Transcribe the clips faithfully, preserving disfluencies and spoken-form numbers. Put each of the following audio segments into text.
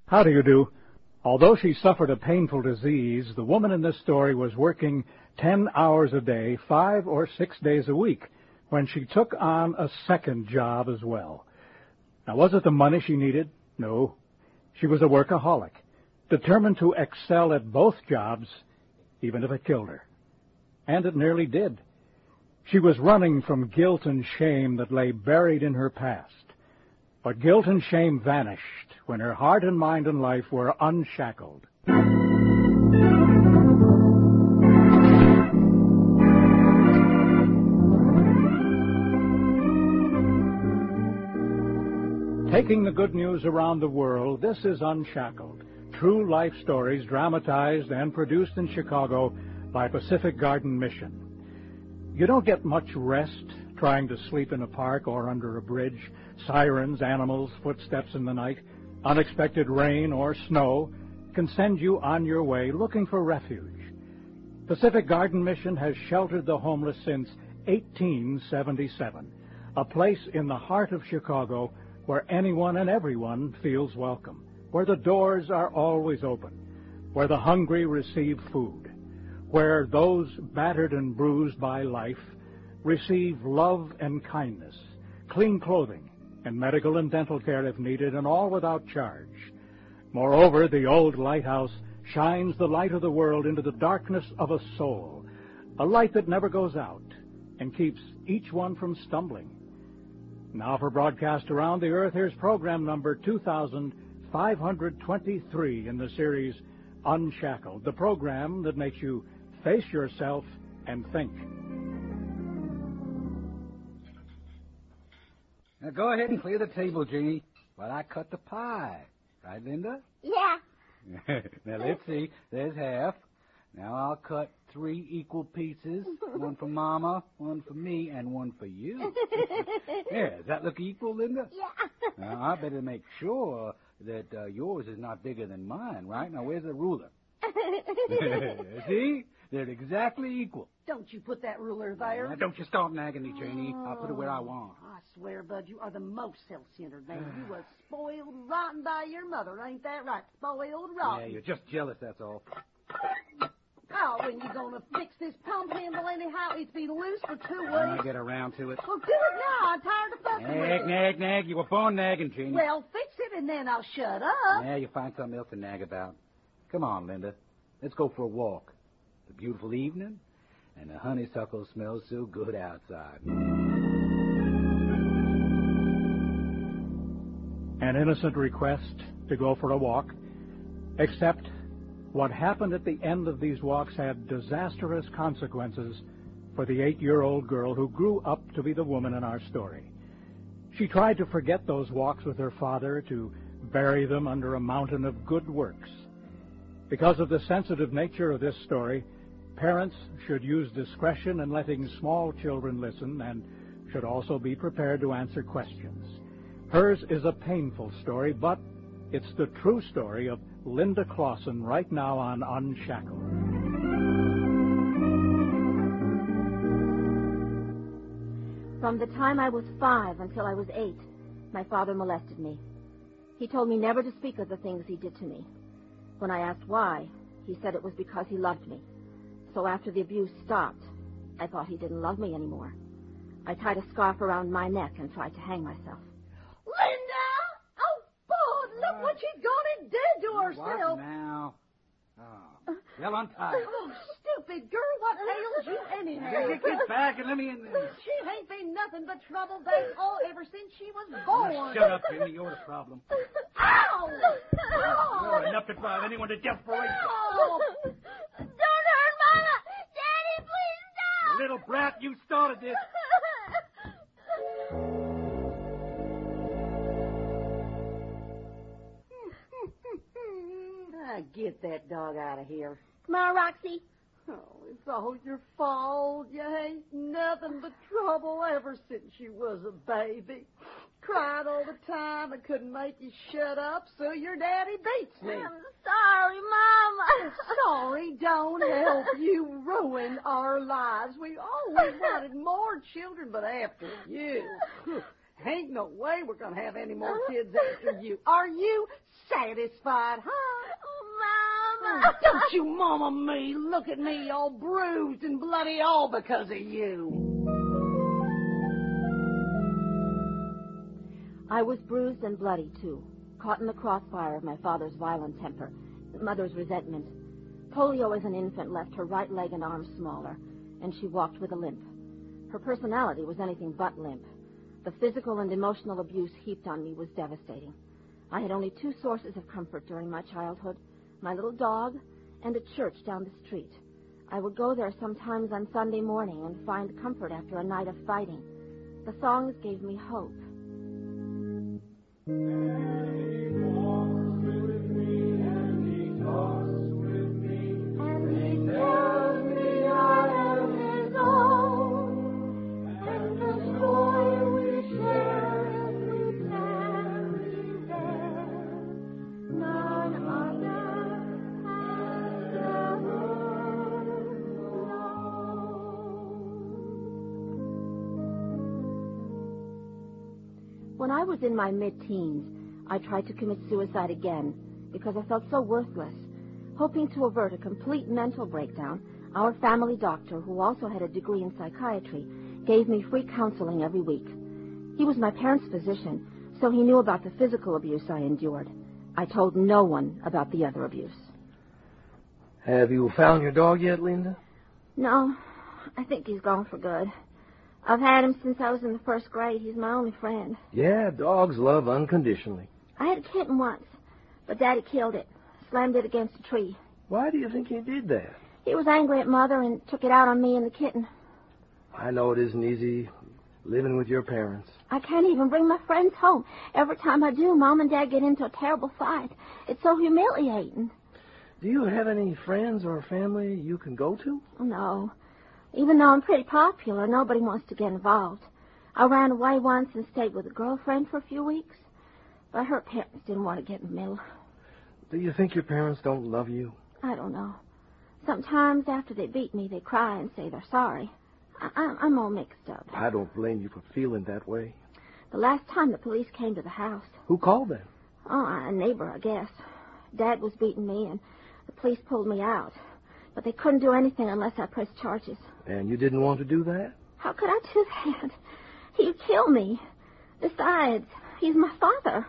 How do you do? Although she suffered a painful disease, the woman in this story was working ten hours a day, five or six days a week, when she took on a second job as well. Now, was it the money she needed? No. She was a workaholic, determined to excel at both jobs, even if it killed her. And it nearly did. She was running from guilt and shame that lay buried in her past. But guilt and shame vanished when her heart and mind and life were unshackled. Taking the good news around the world, this is Unshackled. True life stories dramatized and produced in Chicago by Pacific Garden Mission. You don't get much rest trying to sleep in a park or under a bridge. Sirens, animals, footsteps in the night, unexpected rain or snow can send you on your way looking for refuge. Pacific Garden Mission has sheltered the homeless since eighteen seventy-seven, a place in the heart of Chicago where anyone and everyone feels welcome, where the doors are always open, where the hungry receive food, where those battered and bruised by life receive love and kindness, clean clothing, and medical and dental care if needed, and all without charge. Moreover, the old lighthouse shines the light of the world into the darkness of a soul, a light that never goes out and keeps each one from stumbling. Now for broadcast around the earth, here's program number two thousand five hundred twenty-three in the series Unshackled, the program that makes you face yourself and think. Now go ahead and clear the table, Jeannie, while I cut the pie. Right, Linda? Yeah. Now let's see. There's half. Now I'll cut three equal pieces. One for Mama, one for me, and one for you. Yeah, does that look equal, Linda? Yeah. Now I better make sure that uh, yours is not bigger than mine, right? Now where's the ruler? See? They're exactly equal. Don't you put that ruler there. Now, don't you start nagging me, Janie. I'll put it where I want. I swear, Bud, you are the most self-centered man. You was spoiled rotten by your mother, ain't that right? Spoiled rotten. Yeah, you're just jealous, that's all. Oh, when you gonna fix this pump handle anyhow? It's been loose for two weeks. I'll get around to it. Well, do it now. I'm tired of fussing with Nag, it. nag, nag. You were born nagging, Janie. Well, fix it and then I'll shut up. Yeah, you find something else to nag about. Come on, Linda. Let's go for a walk. It's a beautiful evening, and the honeysuckle smells so good outside. An innocent request to go for a walk, except what happened at the end of these walks had disastrous consequences for the eight-year-old girl who grew up to be the woman in our story. She tried to forget those walks with her father, to bury them under a mountain of good works. Because of the sensitive nature of this story, parents should use discretion in letting small children listen and should also be prepared to answer questions. Hers is a painful story, but it's the true story of Linda Clausen right now on Unshackled. From the time I was five until I was eight, my father molested me. He told me never to speak of the things he did to me. When I asked why, he said it was because he loved me. So after the abuse stopped, I thought he didn't love me anymore. I tied a scarf around my neck and tried to hang myself. Linda! Oh, Bud, look what she's gone and did to herself. What now? Oh. Well, untie. Oh, stupid girl, what ails you anyhow? Get, get back and let me in there. She ain't been nothing but trouble, babe, all ever since she was born. Shut up, Jimmy. You're the problem. Ow! Ow! You're enough to drive anyone to desperation. Oh! Don't hurt Mama! Daddy, please stop! You little brat, you started this. Ah, get that dog out of here. Come on, Roxy. Oh, it's all your fault. You ain't nothing but trouble ever since you was a baby. Cried all the time and couldn't make you shut up, so your daddy beats me. I'm sorry, Mama. Sorry don't help. You ruined our lives. We always wanted more children, but after you. Ain't no way we're going to have any more kids after you. Are you satisfied, huh? Oh, Mama. Don't you mama me. Look at me all bruised and bloody all because of you. I was bruised and bloody, too, caught in the crossfire of my father's violent temper, mother's resentment. Polio as an infant left her right leg and arm smaller, and she walked with a limp. Her personality was anything but limp. The physical and emotional abuse heaped on me was devastating. I had only two sources of comfort during my childhood, my little dog and a church down the street. I would go there sometimes on Sunday morning and find comfort after a night of fighting. The songs gave me hope. When I was in my mid-teens, I tried to commit suicide again because I felt so worthless. Hoping to avert a complete mental breakdown, our family doctor, who also had a degree in psychiatry, gave me free counseling every week. He was my parents' physician, so he knew about the physical abuse I endured. I told no one about the other abuse. Have you found your dog yet, Linda? No, I think he's gone for good. I've had him since I was in the first grade. He's my only friend. Yeah, dogs love unconditionally. I had a kitten once, but Daddy killed it, slammed it against a tree. Why do you think he did that? He was angry at Mother and took it out on me and the kitten. I know it isn't easy living with your parents. I can't even bring my friends home. Every time I do, Mom and Dad get into a terrible fight. It's so humiliating. Do you have any friends or family you can go to? No. Even though I'm pretty popular, nobody wants to get involved. I ran away once and stayed with a girlfriend for a few weeks. But her parents didn't want to get in the middle. Do you think your parents don't love you? I don't know. Sometimes after they beat me, they cry and say they're sorry. I- I- I'm all mixed up. I don't blame you for feeling that way. The last time the police came to the house... Who called them? Oh, a neighbor, I guess. Dad was beating me, and the police pulled me out. But they couldn't do anything unless I pressed charges. And you didn't want to do that? How could I do that? He'd kill me. Besides, he's my father.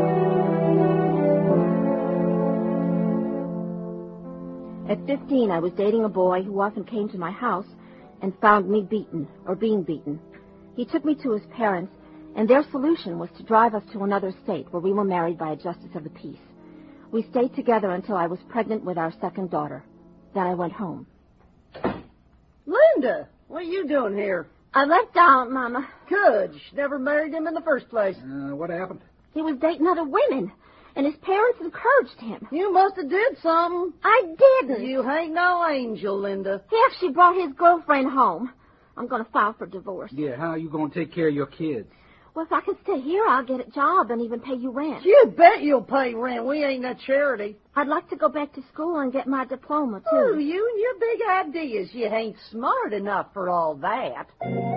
At fifteen, I was dating a boy who often came to my house and found me beaten or being beaten. He took me to his parents, and their solution was to drive us to another state where we were married by a justice of the peace. We stayed together until I was pregnant with our second daughter. Then I went home. Linda, what are you doing here? I left out, Mama. Good. You should never married him in the first place. Uh, what happened? He was dating other women, and his parents encouraged him. You must have did something. I didn't. You ain't no angel, Linda. He actually brought his girlfriend home. I'm going to file for divorce. Yeah, how are you going to take care of your kids? Well, if I can stay here, I'll get a job and even pay you rent. You bet you'll pay rent. We ain't no charity. I'd like to go back to school and get my diploma, too. Oh, you and your big ideas. You ain't smart enough for all that.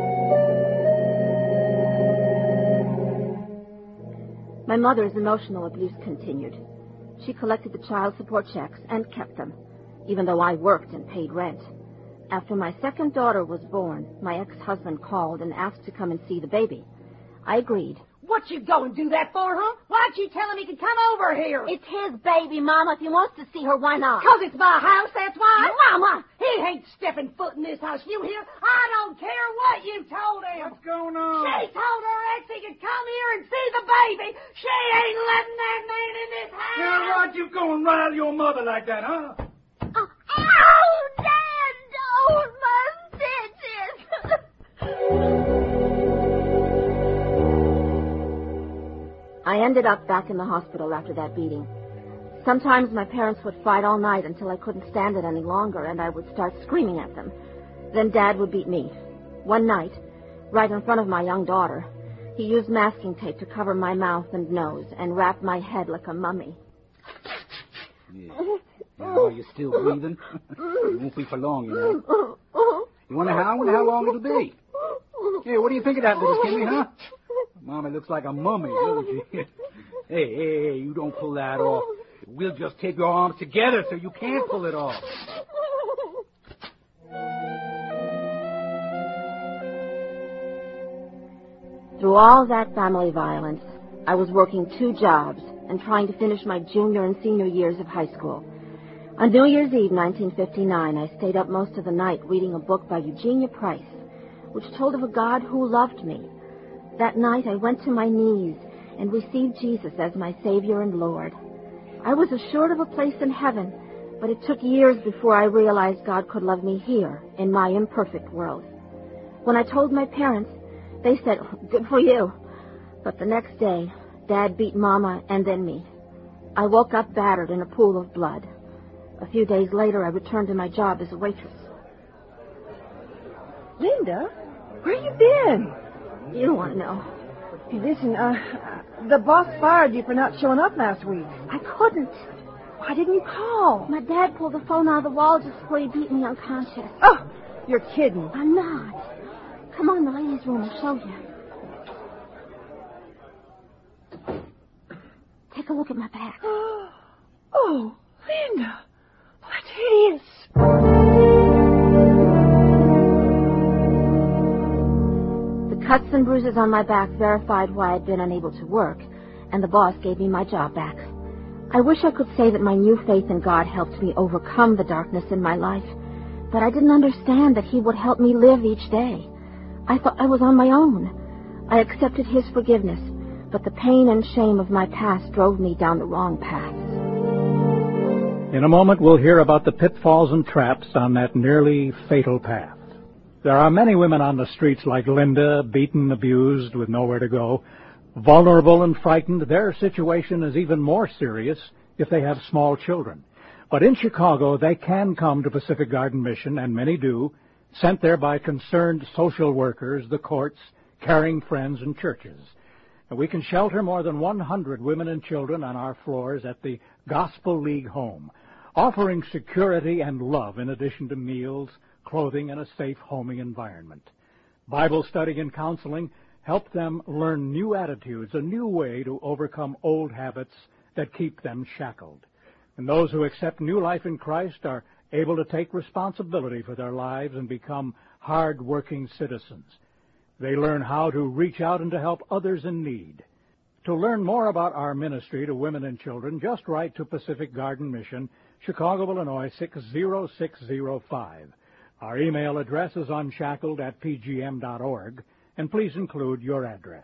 My mother's emotional abuse continued. She collected the child support checks and kept them, even though I worked and paid rent. After my second daughter was born, my ex-husband called and asked to come and see the baby. I agreed. What you go and do that for, huh? Why'd you tell him he could come over here? It's his baby, Mama. If he wants to see her, why not? Because it's my house, that's why. Mama! He ain't stepping foot in this house. You hear? I don't care what you told him. What's going on? She told her ex he could come here and see the baby. She ain't letting that man in this house. Now, why'd you go and rile your mother like that, huh? Oh, ow, Dad! Don't, my stitches! I ended up back in the hospital after that beating. Sometimes my parents would fight all night until I couldn't stand it any longer, and I would start screaming at them. Then Dad would beat me. One night, right in front of my young daughter, he used masking tape to cover my mouth and nose and wrap my head like a mummy. Yeah. Yeah, are you still breathing? It won't be for long, you know. You wonder how? I wonder how long it'll be. Yeah, what do you think of that, little Kimmy, huh? Mama looks like a mummy, doesn't she? Hey, hey, hey, you don't pull that off. We'll just tape your arms together so you can't pull it off. Through all that family violence, I was working two jobs and trying to finish my junior and senior years of high school. On New Year's Eve, nineteen fifty-nine, I stayed up most of the night reading a book by Eugenia Price, which told of a God who loved me. That night, I went to my knees and received Jesus as my Savior and Lord. I was assured of a place in heaven, but it took years before I realized God could love me here, in my imperfect world. When I told my parents, they said, "Good for you." But the next day, Dad beat Mama and then me. I woke up battered in a pool of blood. A few days later, I returned to my job as a waitress. Linda, where you been? You don't want to know. Hey, listen, uh, the boss fired you for not showing up last week. I couldn't. Why didn't you call? My dad pulled the phone out of the wall just before he beat me unconscious. Oh, you're kidding. I'm not. Come on, the ladies' room. I'll show you. Take a look at my back. Oh, Linda. That's hideous. The cuts and bruises on my back verified why I'd been unable to work, and the boss gave me my job back. I wish I could say that my new faith in God helped me overcome the darkness in my life, but I didn't understand that He would help me live each day. I thought I was on my own. I accepted His forgiveness, but the pain and shame of my past drove me down the wrong path. In a moment, we'll hear about the pitfalls and traps on that nearly fatal path. There are many women on the streets like Linda, beaten, abused, with nowhere to go. Vulnerable and frightened, their situation is even more serious if they have small children. But in Chicago, they can come to Pacific Garden Mission, and many do, sent there by concerned social workers, the courts, caring friends, and churches. And we can shelter more than one hundred women and children on our floors at the Gospel League Home, offering security and love in addition to meals, clothing, and a safe homing environment. Bible study and counseling help them learn new attitudes, a new way to overcome old habits that keep them shackled. And those who accept new life in Christ are able to take responsibility for their lives and become hard-working citizens. They learn how to reach out and to help others in need. To learn more about our ministry to women and children, just write to Pacific Garden Mission, Chicago, Illinois, six zero six zero five. Our email address is unshackled at p g m dot org, and please include your address.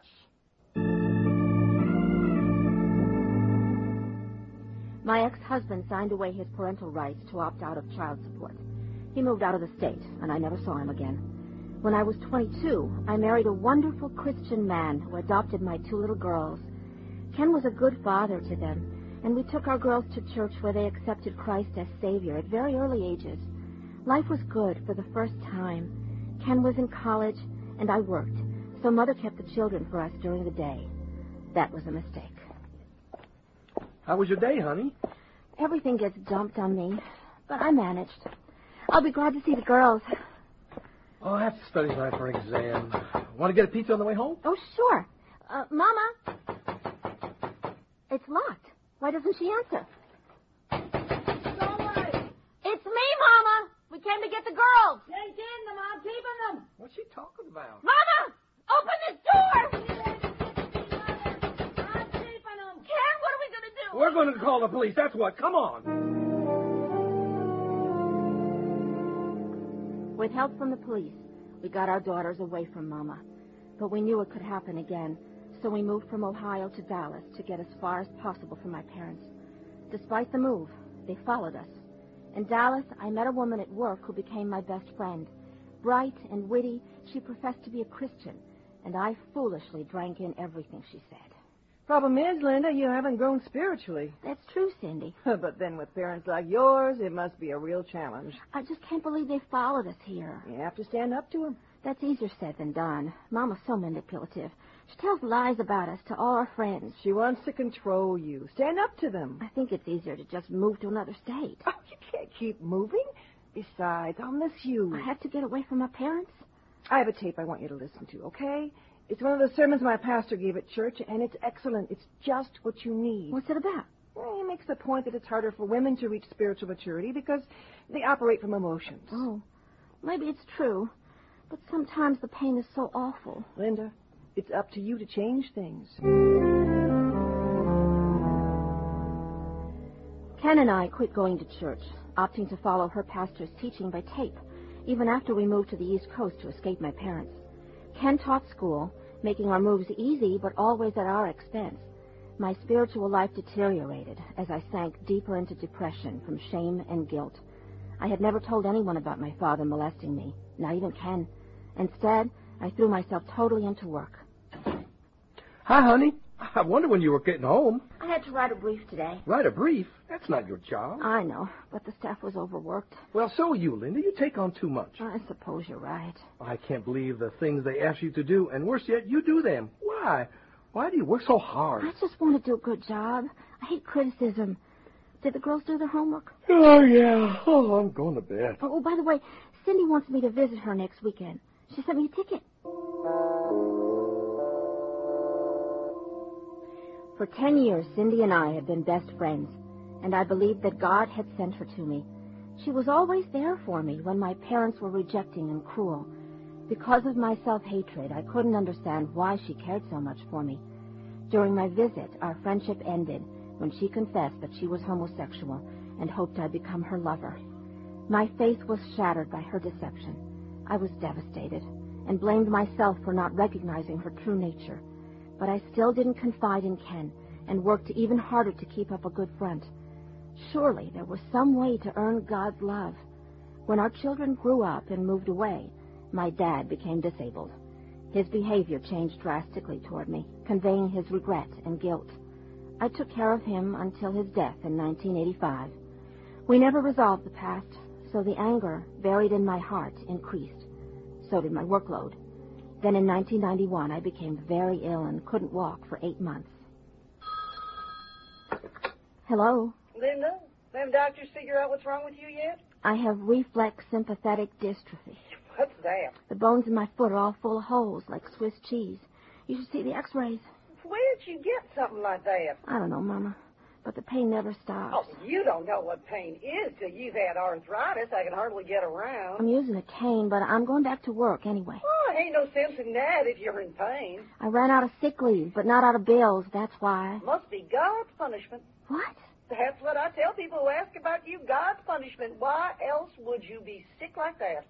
My ex-husband signed away his parental rights to opt out of child support. He moved out of the state, and I never saw him again. When I was twenty-two, I married a wonderful Christian man who adopted my two little girls. Ken was a good father to them, and we took our girls to church where they accepted Christ as Savior at very early ages. Life was good for the first time. Ken was in college, and I worked, so Mother kept the children for us during the day. That was a mistake. How was your day, honey? Everything gets dumped on me, but I managed. I'll be glad to see the girls. Oh, I have to study tonight for an exam. Want to get a pizza on the way home? Oh, sure. Uh, Mama? It's locked. Why doesn't she answer? Somebody! It's me, Mama! We came to get the girls! You ain't getting them. I'm keeping them. What's she talking about? Mama! Open this door! I'm keeping them. Ken, what are we going to do? We're going to call the police. That's what. Come on. With help from the police, we got our daughters away from Mama. But we knew it could happen again, so we moved from Ohio to Dallas to get as far as possible from my parents. Despite the move, they followed us. In Dallas, I met a woman at work who became my best friend. Bright and witty, she professed to be a Christian, and I foolishly drank in everything she said. Problem is, Linda, you haven't grown spiritually. That's true, Cindy. But then with parents like yours, it must be a real challenge. I just can't believe they followed us here. You have to stand up to them. That's easier said than done. Mama's so manipulative. She tells lies about us to all our friends. She wants to control you. Stand up to them. I think it's easier to just move to another state. Oh, you can't keep moving. Besides, I'll miss you. I have to get away from my parents? I have a tape I want you to listen to, okay? It's one of the sermons my pastor gave at church, and it's excellent. It's just what you need. What's it about? Well, he makes the point that it's harder for women to reach spiritual maturity because they operate from emotions. Oh, maybe it's true. But sometimes the pain is so awful. Linda, it's up to you to change things. Ken and I quit going to church, opting to follow her pastor's teaching by tape, even after we moved to the East Coast to escape my parents. Ken taught school, making our moves easy, but always at our expense. My spiritual life deteriorated as I sank deeper into depression from shame and guilt. I had never told anyone about my father molesting me, not even Ken. Instead, I threw myself totally into work. Hi, honey. I wonder when you were getting home. I had to write a brief today. Write a brief? That's not your job. I know, but the staff was overworked. Well, so are you, Linda. You take on too much. I suppose you're right. I can't believe the things they ask you to do, and worse yet, you do them. Why? Why do you work so hard? I just want to do a good job. I hate criticism. Did the girls do their homework? Oh, yeah. Oh, I'm going to bed. Oh, by the way, Cindy wants me to visit her next weekend. She sent me a ticket. For ten years, Cindy and I had been best friends, and I believed that God had sent her to me. She was always there for me when my parents were rejecting and cruel. Because of my self-hatred, I couldn't understand why she cared so much for me. During my visit, our friendship ended when she confessed that she was homosexual and hoped I'd become her lover. My faith was shattered by her deception. I was devastated and blamed myself for not recognizing her true nature. But I still didn't confide in Ken and worked even harder to keep up a good front. Surely there was some way to earn God's love. When our children grew up and moved away, my dad became disabled. His behavior changed drastically toward me, conveying his regret and guilt. I took care of him until his death in nineteen eighty-five. We never resolved the past, so the anger buried in my heart increased. So did my workload. Then in nineteen ninety-one, I became very ill and couldn't walk for eight months. Hello? Linda, them doctors figure out what's wrong with you yet? I have reflex sympathetic dystrophy. What's that? The bones in my foot are all full of holes, like Swiss cheese. You should see the x-rays. Where'd you get something like that? I don't know, Mama, but the pain never stops. Oh, you don't know what pain is till you've had arthritis. I can hardly get around. I'm using a cane, but I'm going back to work anyway. Oh, ain't no sense in that if you're in pain. I ran out of sick leave, but not out of bills, that's why. Must be God's punishment. What? That's what I tell people who ask about you, God's punishment. Why else would you be sick like that?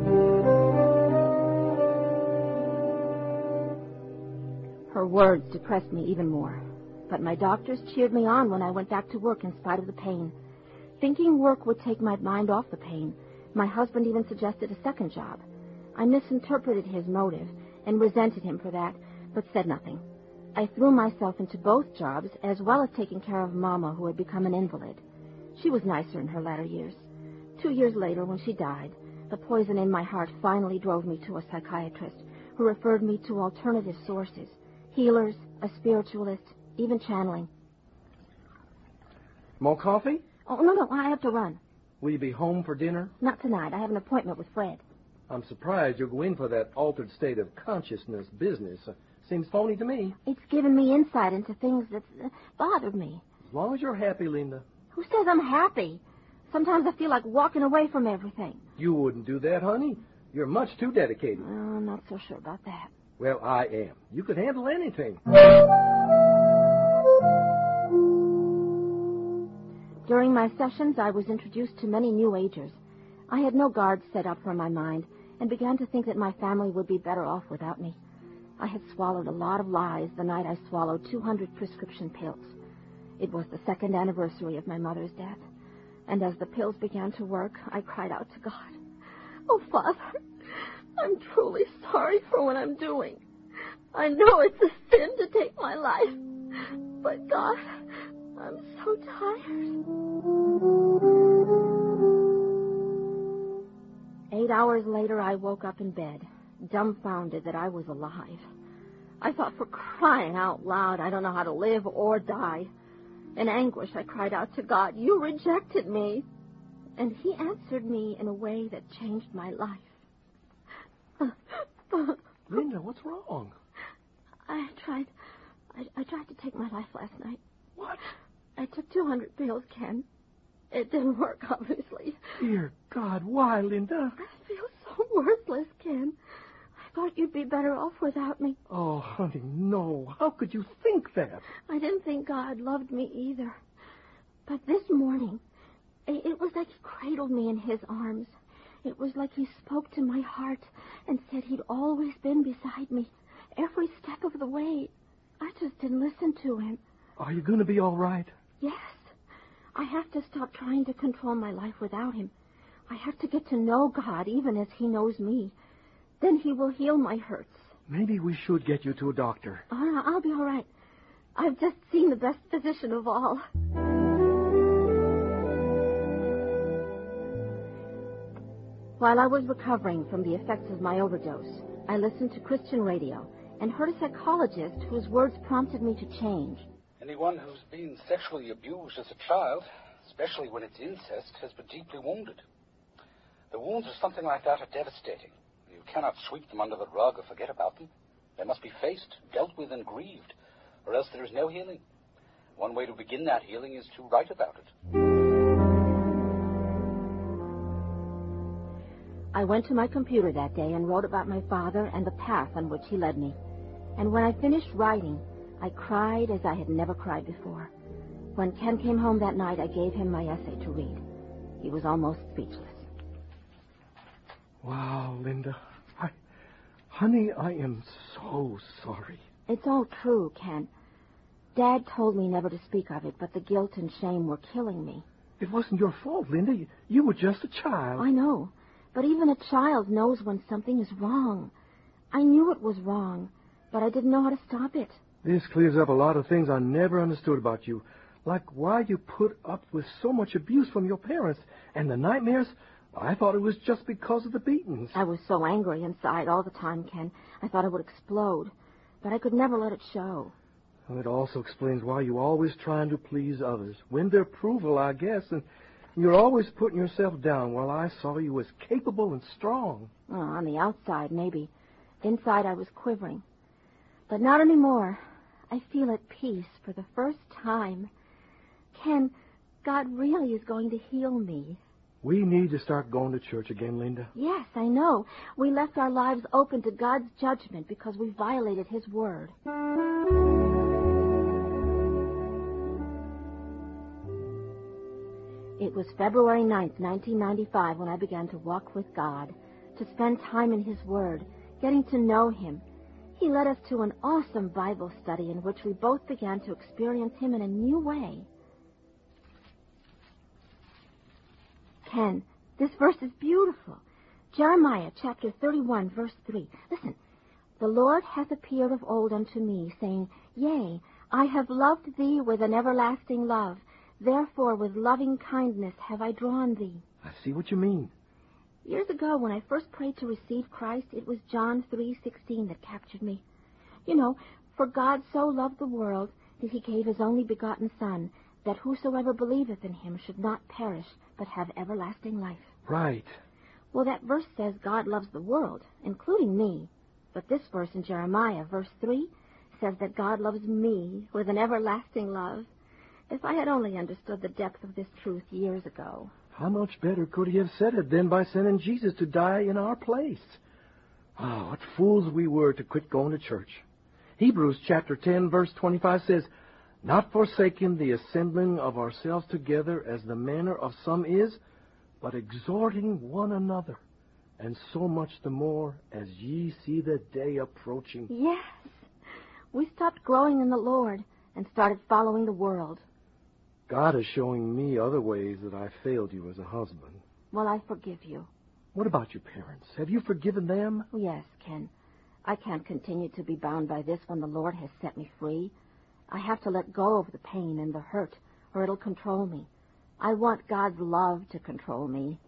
Her words depressed me even more. But my doctors cheered me on when I went back to work in spite of the pain. Thinking work would take my mind off the pain, my husband even suggested a second job. I misinterpreted his motive and resented him for that, but said nothing. I threw myself into both jobs, as well as taking care of Mama, who had become an invalid. She was nicer in her latter years. Two years later, when she died, the poison in my heart finally drove me to a psychiatrist who referred me to alternative sources, healers, a spiritualist, even channeling. More coffee? Oh, no, no, I have to run. Will you be home for dinner? Not tonight. I have an appointment with Fred. I'm surprised you'll go in for that altered state of consciousness business. Uh, seems phony to me. It's given me insight into things that uh, bothered me. As long as you're happy, Linda. Who says I'm happy? Sometimes I feel like walking away from everything. You wouldn't do that, honey. You're much too dedicated. Oh, I'm not so sure about that. Well, I am. You could handle anything. During my sessions, I was introduced to many New Agers. I had no guards set up for my mind and began to think that my family would be better off without me. I had swallowed a lot of lies the night I swallowed two hundred prescription pills. It was the second anniversary of my mother's death, and as the pills began to work, I cried out to God, "Oh, Father, I'm truly sorry for what I'm doing. I know it's a sin to take my life, but God, I'm so tired." Eight hours later, I woke up in bed, dumbfounded that I was alive. I thought, for crying out loud, I don't know how to live or die. In anguish, I cried out to God, "You rejected me." And he answered me in a way that changed my life. Linda, what's wrong? I tried... I, I tried to take my life last night. What? I took two hundred pills, Ken. It didn't work, obviously. Dear God, why, Linda? I feel so worthless, Ken. I thought you'd be better off without me. Oh, honey, no. How could you think that? I didn't think God loved me either. But this morning, it, it was like he cradled me in his arms. It was like he spoke to my heart and said he'd always been beside me, every step of the way. I just didn't listen to him. Are you going to be all right? Yes. I have to stop trying to control my life without him. I have to get to know God even as he knows me. Then he will heal my hurts. Maybe we should get you to a doctor. Oh, no, I'll be all right. I've just seen the best physician of all. While I was recovering from the effects of my overdose, I listened to Christian radio and heard a psychologist whose words prompted me to change. Anyone who's been sexually abused as a child, especially when it's incest, has been deeply wounded. The wounds of something like that are devastating. You cannot sweep them under the rug or forget about them. They must be faced, dealt with, and grieved, or else there is no healing. One way to begin that healing is to write about it. I went to my computer that day and wrote about my father and the path on which he led me. And when I finished writing, I cried as I had never cried before. When Ken came home that night, I gave him my essay to read. He was almost speechless. Wow, Linda. I, honey, I am so sorry. It's all true, Ken. Dad told me never to speak of it, but the guilt and shame were killing me. It wasn't your fault, Linda. You, you were just a child. I know, but even a child knows when something is wrong. I knew it was wrong, but I didn't know how to stop it. This clears up a lot of things I never understood about you, like why you put up with so much abuse from your parents and the nightmares. I thought it was just because of the beatings. I was so angry inside all the time, Ken. I thought I would explode, but I could never let it show. Well, it also explains why you're always trying to please others, win their approval, I guess, and you're always putting yourself down while I saw you as capable and strong. Oh, on the outside, maybe. Inside, I was quivering. But not anymore. I feel at peace for the first time. Ken, God really is going to heal me. We need to start going to church again, Linda. Yes, I know. We left our lives open to God's judgment because we violated his word. It was February ninth, nineteen ninety-five, when I began to walk with God, to spend time in his word, getting to know him. He led us to an awesome Bible study in which we both began to experience him in a new way. Ken, this verse is beautiful. Jeremiah chapter thirty-one, verse three. Listen. The Lord hath appeared of old unto me, saying, Yea, I have loved thee with an everlasting love. Therefore with loving kindness have I drawn thee. I see what you mean. Years ago, when I first prayed to receive Christ, it was John three sixteen that captured me. You know, for God so loved the world that he gave his only begotten Son, that whosoever believeth in him should not perish, but have everlasting life. Right. Well, that verse says God loves the world, including me. But this verse in Jeremiah, verse three, says that God loves me with an everlasting love. If I had only understood the depth of this truth years ago. How much better could he have said it than by sending Jesus to die in our place? Oh, what fools we were to quit going to church. Hebrews chapter ten, verse twenty-five says, Not forsaking the assembling of ourselves together as the manner of some is, but exhorting one another, and so much the more as ye see the day approaching. Yes. We stopped growing in the Lord and started following the world. God is showing me other ways that I failed you as a husband. Well, I forgive you. What about your parents? Have you forgiven them? Yes, Ken. I can't continue to be bound by this when the Lord has set me free. I have to let go of the pain and the hurt, or it'll control me. I want God's love to control me.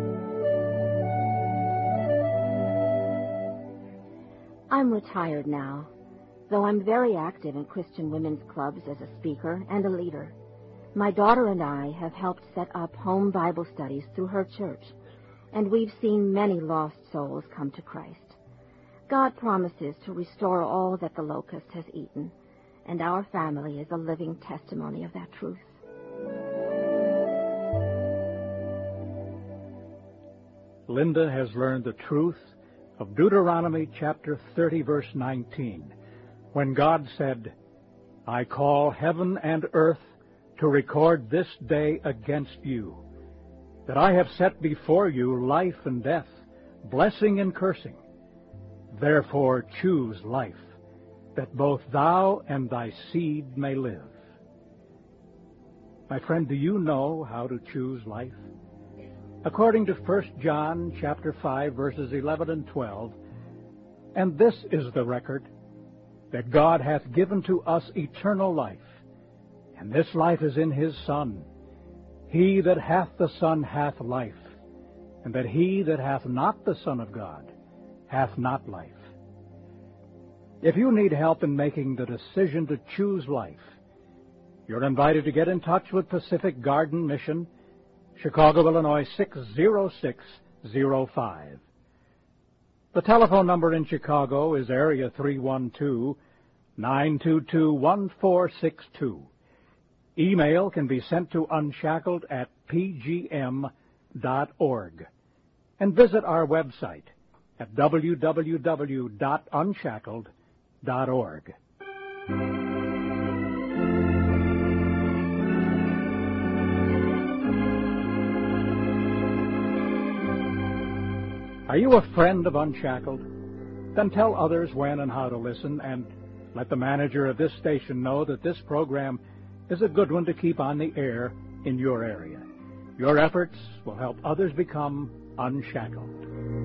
I'm retired now, though I'm very active in Christian women's clubs as a speaker and a leader. My daughter and I have helped set up home Bible studies through her church, and we've seen many lost souls come to Christ. God promises to restore all that the locust has eaten, and our family is a living testimony of that truth. Linda has learned the truth of Deuteronomy chapter thirty, verse nineteen, when God said, I call heaven and earth to record this day against you, that I have set before you life and death, blessing and cursing. Therefore choose life, that both thou and thy seed may live. My friend, do you know how to choose life? According to First John chapter five, verses eleven and twelve, and this is the record, that God hath given to us eternal life, and this life is in his Son. He that hath the Son hath life, and that he that hath not the Son of God hath not life. If you need help in making the decision to choose life, you're invited to get in touch with Pacific Garden Mission, Chicago, Illinois, six zero six zero five. The telephone number in Chicago is area three one two, nine two two, one four six two. Email can be sent to unshackled at p g m dot org. And visit our website at w w w dot unshackled dot org. Are you a friend of Unshackled? Then tell others when and how to listen, and let the manager of this station know that this program is a good one to keep on the air in your area. Your efforts will help others become unshackled.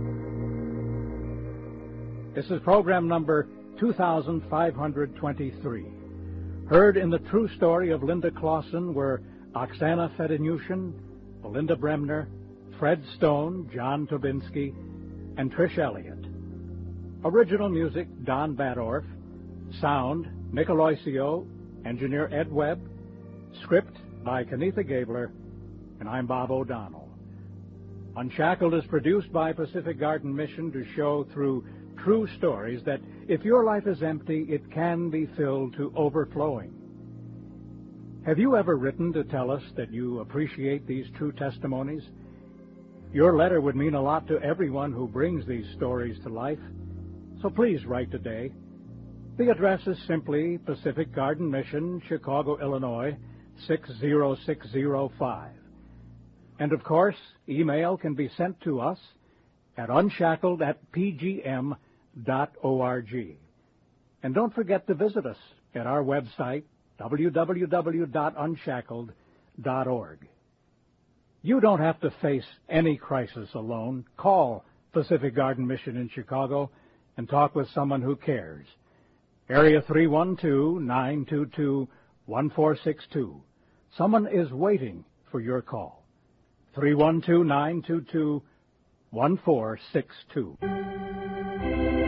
This is program number two thousand five hundred twenty-three. Heard in the true story of Linda Clausen were Oksana Fedenyushin, Belinda Bremner, Fred Stone, John Tobinski, and Trish Elliott. Original music, Don Badorf. Sound, Nick Aloisio. Engineer, Ed Webb. Script by Kenitha Gabler. And I'm Bob O'Donnell. Unshackled is produced by Pacific Garden Mission to show through true stories that if your life is empty, it can be filled to overflowing. Have you ever written to tell us that you appreciate these true testimonies? Your letter would mean a lot to everyone who brings these stories to life, so please write today. The address is simply Pacific Garden Mission, Chicago, Illinois, six zero six zero five. And of course, email can be sent to us at unshackled at p g m dot org. And don't forget to visit us at our website, w w w dot unshackled dot org. You don't have to face any crisis alone. Call Pacific Garden Mission in Chicago and talk with someone who cares. Area three one two, nine two two, one four six two. Someone is waiting for your call. three one two, nine two two, one four six two.